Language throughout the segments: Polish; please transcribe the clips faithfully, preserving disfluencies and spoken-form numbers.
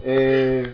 yy,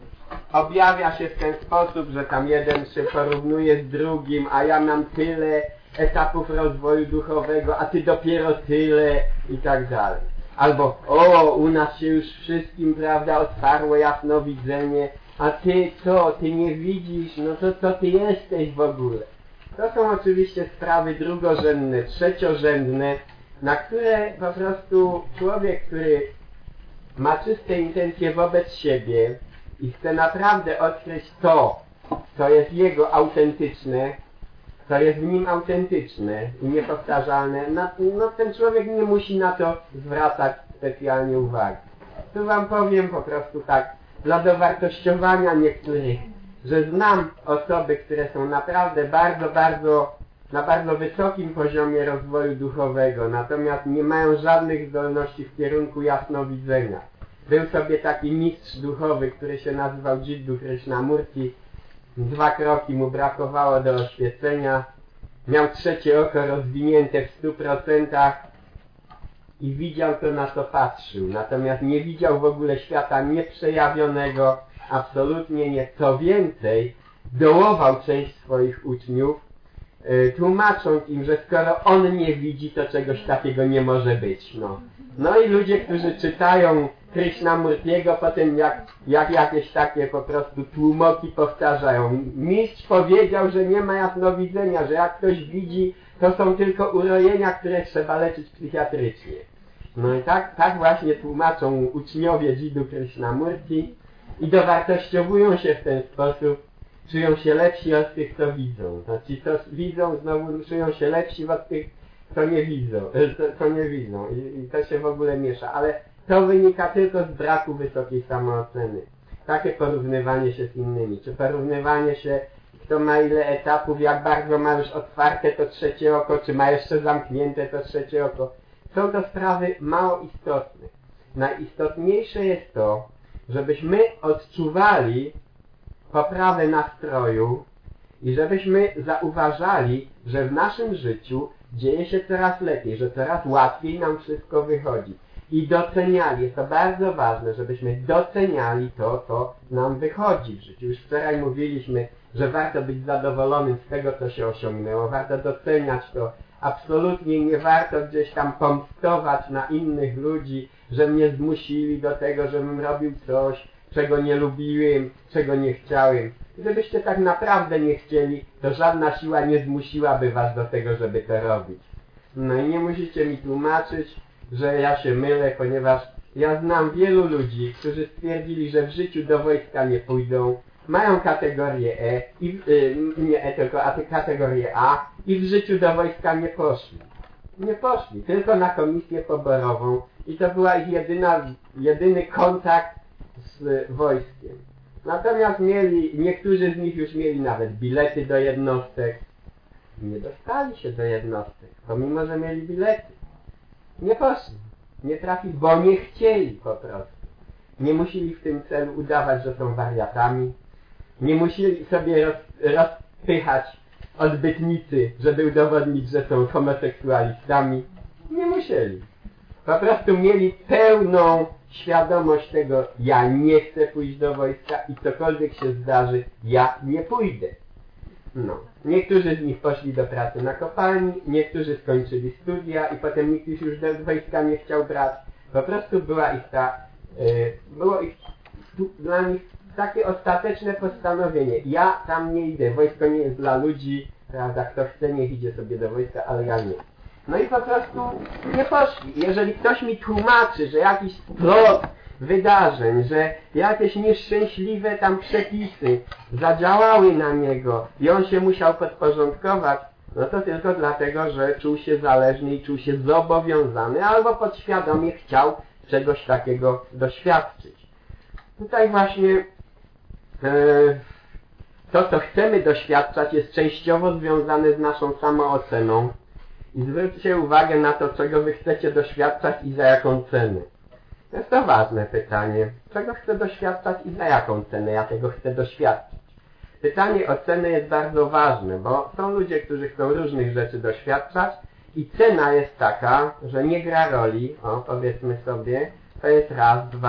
objawia się w ten sposób, że tam jeden się porównuje z drugim, a ja mam tyle etapów rozwoju duchowego, a ty dopiero tyle i tak dalej. Albo, o, u nas się już wszystkim, prawda, otwarło jasnowidzenie, a ty co, ty nie widzisz, no to co ty jesteś w ogóle? To są oczywiście sprawy drugorzędne, trzeciorzędne, na które po prostu człowiek, który ma czyste intencje wobec siebie i chce naprawdę odkryć to, co jest jego autentyczne, co jest w nim autentyczne i niepowtarzalne, no, no ten człowiek nie musi na to zwracać specjalnie uwagi. Tu wam powiem po prostu tak, dla dowartościowania niektórych, że znam osoby, które są naprawdę bardzo, bardzo, na bardzo wysokim poziomie rozwoju duchowego, natomiast nie mają żadnych zdolności w kierunku jasnowidzenia. Był sobie taki mistrz duchowy, który się nazywał Jiddu Krishnamurti. Dwa kroki mu brakowało do oświecenia. Miał trzecie oko rozwinięte w stu procentach i widział to, na co patrzył. Natomiast nie widział w ogóle świata nieprzejawionego, absolutnie nie. Co więcej, dołował część swoich uczniów, yy, tłumacząc im, że skoro on nie widzi, to czegoś takiego nie może być. No, no i ludzie, którzy czytają Krishnamurtiego, potem jak, jak jakieś takie po prostu tłumoki powtarzają. Mistrz powiedział, że nie ma jasnowidzenia, że jak ktoś widzi, to są tylko urojenia, które trzeba leczyć psychiatrycznie. No i tak, tak właśnie tłumaczą uczniowie Jiddu Krishnamurti i dowartościowują się w ten sposób, czują się lepsi od tych, co widzą. Znaczy, co widzą, znowu czują się lepsi od tych, co nie widzą. Co, co nie widzą. I, I to się w ogóle miesza. Ale to wynika tylko z braku wysokiej samooceny. Takie porównywanie się z innymi. Czy porównywanie się, kto ma ile etapów, jak bardzo ma już otwarte to trzecie oko, czy ma jeszcze zamknięte to trzecie oko. Są to sprawy mało istotne. Najistotniejsze jest to, żebyśmy odczuwali poprawę nastroju i żebyśmy zauważali, że w naszym życiu dzieje się coraz lepiej, że coraz łatwiej nam wszystko wychodzi. I doceniali, jest to bardzo ważne, żebyśmy doceniali to, co nam wychodzi w życiu. Już wczoraj mówiliśmy, że warto być zadowolonym z tego, co się osiągnęło, warto doceniać to. Absolutnie nie warto gdzieś tam pomstować na innych ludzi, że mnie zmusili do tego, żebym robił coś, czego nie lubiłem, czego nie chciałem. Gdybyście tak naprawdę nie chcieli, to żadna siła nie zmusiłaby was do tego, żeby to robić. No i nie musicie mi tłumaczyć, że ja się mylę, ponieważ ja znam wielu ludzi, którzy stwierdzili, że w życiu do wojska nie pójdą, mają kategorię E, i, y, nie E, tylko a, kategorię A i w życiu do wojska nie poszli. Nie poszli, tylko na komisję poborową i to była ich jedyna, jedyny kontakt z wojskiem. Natomiast mieli, niektórzy z nich już mieli nawet bilety do jednostek. Nie dostali się do jednostek, pomimo że mieli bilety. Nie poszli, nie trafili, bo nie chcieli po prostu. Nie musieli w tym celu udawać, że są wariatami. Nie musieli sobie roz, rozpychać odbytnicy, żeby udowodnić, że są homoseksualistami. Nie musieli. Po prostu mieli pełną świadomość tego, ja nie chcę pójść do wojska i cokolwiek się zdarzy, ja nie pójdę. No. Niektórzy z nich poszli do pracy na kopalni, niektórzy skończyli studia i potem nikt już do wojska nie chciał brać. Po prostu była ich ta, yy, było ich tu, dla nich takie ostateczne postanowienie. Ja tam nie idę, wojsko nie jest dla ludzi, prawda, kto chce, niech idzie sobie do wojska, ale ja nie. No i po prostu nie poszli. Jeżeli ktoś mi tłumaczy, że jakiś splot wydarzeń, że jakieś nieszczęśliwe tam przepisy zadziałały na niego i on się musiał podporządkować, no to tylko dlatego, że czuł się zależny i czuł się zobowiązany, albo podświadomie chciał czegoś takiego doświadczyć. Tutaj właśnie yy, to, co chcemy doświadczać, jest częściowo związane z naszą samooceną. I zwróćcie uwagę na to, czego wy chcecie doświadczać i za jaką cenę. To jest to ważne pytanie. Czego chcę doświadczać i za jaką cenę ja tego chcę doświadczyć? Pytanie o cenę jest bardzo ważne, bo są ludzie, którzy chcą różnych rzeczy doświadczać i cena jest taka, że nie gra roli, o powiedzmy sobie, to jest raz, dwa,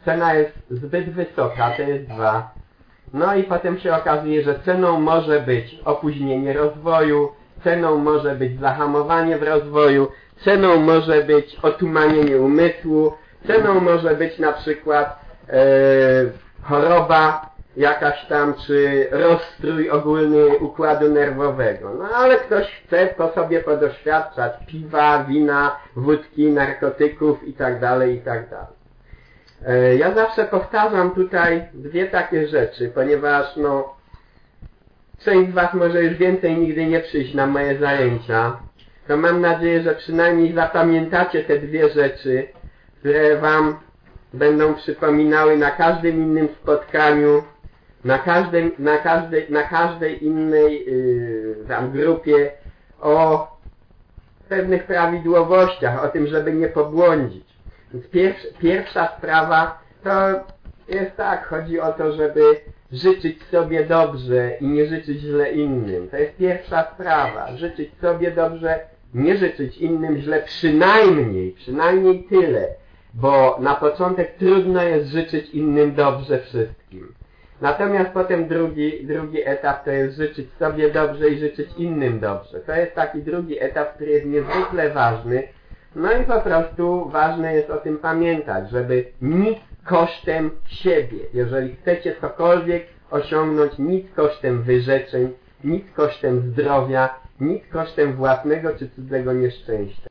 cena jest zbyt wysoka, to jest dwa. No i potem się okazuje, że ceną może być opóźnienie rozwoju, ceną może być zahamowanie w rozwoju, ceną może być otumanienie umysłu, ceną może być na przykład e, choroba jakaś tam, czy rozstrój ogólny układu nerwowego. No ale ktoś chce to sobie podoświadczać piwa, wina, wódki, narkotyków i tak dalej, i tak dalej. E, ja zawsze powtarzam tutaj dwie takie rzeczy, ponieważ no część z was może już więcej nigdy nie przyjść na moje zajęcia, to mam nadzieję, że przynajmniej zapamiętacie te dwie rzeczy, które wam będą przypominały na każdym innym spotkaniu, na każdej, na każdej, na każdej innej yy, tam grupie o pewnych prawidłowościach, o tym, żeby nie pobłądzić. Więc pierwsza, pierwsza sprawa to jest tak, chodzi o to, żeby życzyć sobie dobrze i nie życzyć źle innym. To jest pierwsza sprawa. Życzyć sobie dobrze, nie życzyć innym źle, przynajmniej, przynajmniej tyle. Bo na początek trudno jest życzyć innym dobrze wszystkim. Natomiast potem drugi, drugi etap to jest życzyć sobie dobrze i życzyć innym dobrze. To jest taki drugi etap, który jest niezwykle ważny. No i po prostu ważne jest o tym pamiętać, żeby nic kosztem siebie, jeżeli chcecie cokolwiek osiągnąć, nic kosztem wyrzeczeń, nic kosztem zdrowia, nic kosztem własnego czy cudzego nieszczęścia.